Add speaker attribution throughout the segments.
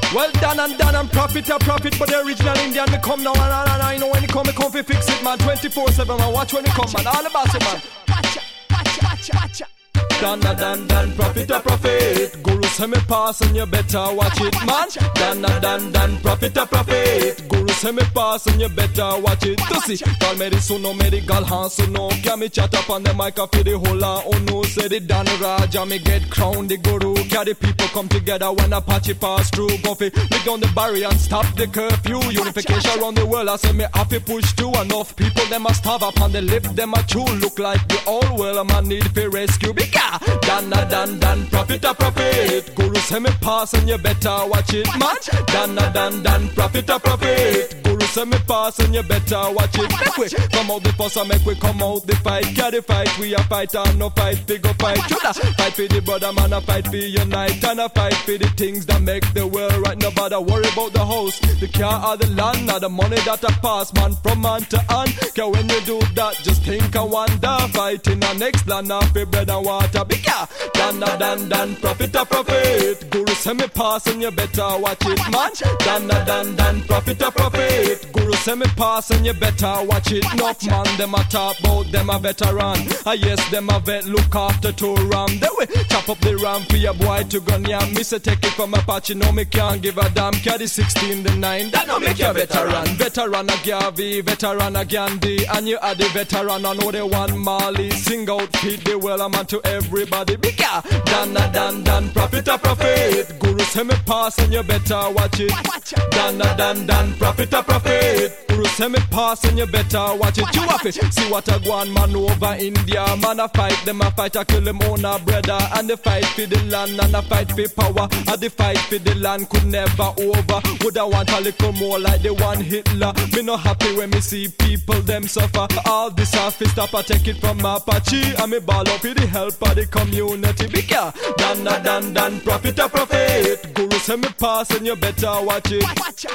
Speaker 1: Well done and done and profit a profit. But the original Indian me come now and I know when he come fi fix it man. 24/7 man, watch when he come man. All about it man. Watcha. Dan, profit a profit. Guru say me pass and you better watch it, man. Dan, profit a profit. Guru say me pass and you better watch it. To see, call me the suno, me the gal hands no. Can me chat up on the mic for the whole lot. Oh no, say the Dan Raja, me get crowned the guru. Carry people come together when Apache pass through. Go fi lick down the barrier and stop the curfew. Unification around the world, I say me have to push to. Enough people, them must have up on the lip, them a chew. Look like the old world, man need fi rescue. Dan, profit a profit. Guru say me pass and you better watch it, man. Dan, profit a profit. Guru say me pass and you better watch it. Make we come out the fuss and make we come out the fight. Carry fight, we a fight and no fight, we go fight. Shoulda fight for the brother man, a fight for unite. And a fight for the things that make the world right. Nobody worry about the house, the car or the land, or the money that I pass, man, from man to hand. Cause when you do that, just think and wonder. Fight in the next land, now for bread and water. Bigger. Dan, profit a profit. Guru say me pass and you better watch it, man. Dan, profit a profit. Guru say me pass and you better watch it. Enough man, them a talk about them a veteran. Yes, them a vet look after to ram. They will chop up the ram for your boy to gun ya. Me say take it from Apache, no me can't give a damn. Carry 16 the 9, that no make you veteran. Veteran a Gavi, veteran a Gandhi. And you are the veteran, I know the one Mali. Sing out, feed the well, I'm on to everybody. Bigger. Dan, profit a profit. Guru say me pass and you better watch it. Dan, profit a profit. Guru say me pass and you better watch it. You have it. See what a go on man over India. Man a fight, them a fight, a kill them own a brother. And the fight for the land and a fight for power. And the fight for the land could never over. Woulda want a little more like the one Hitler. Me no happy when me see people them suffer. All this off is stop, I take it from Apache. And me ball up with the help of the community. Bigger. Dan, profit a profit. Guru say me pass and you better watch it.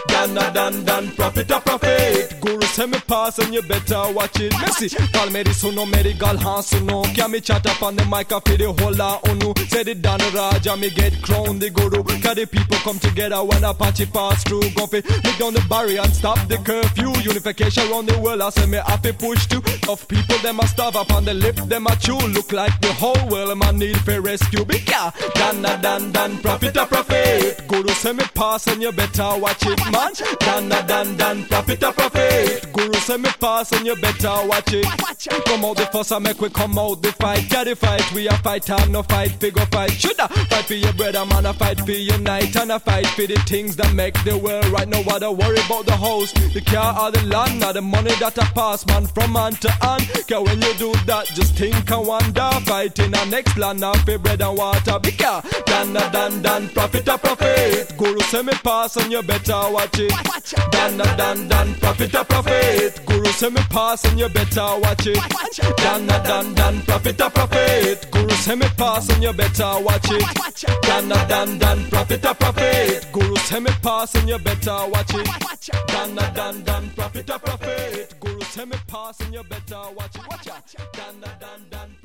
Speaker 1: Dan, profit a profit. Guru say me pass and you better watch it. Messi, call me the suno, me the gal hands no. Can me chat up on the mic for the whole lot no. Say the Dan Raja, me get crowned the guru. Cause the people come together when Apache pass through. Go fi lick down the barrier and stop the curfew. Unification around the world, I say me happy push to. Of people them a starve up on the lip, them a chew. Look like the whole world man need for rescue. Bigger. Dan, profit a profit. Guru say me pass and you better watch it, man. Dan, profit a profit. Guru say me pass and you better watch it. Come out the fuss and make we come out the fight. Carry fight, we a fight and no fight, we go fight. Shoulda fight for your brother man, a fight for unite. And a fight for the things that make the world right. No bother worry about the house, the car or the land, or the money that I pass, man, from hand to hand. Cause when you do that, just think and wonder. Fight in the next land, now for bread and water. Bigger. Dan, profit a profit. Guru say me pass and you better watch it. Dan, profit a profit. Guru say me pass and you better watch it. Dan, profit a profit. Guru say me pass and you better watch it. Dan, profit a profit. Guru say me pass and you better watch it. Dan, profit a profit. Guru say me pass and you better watch it. Watch out. Dan,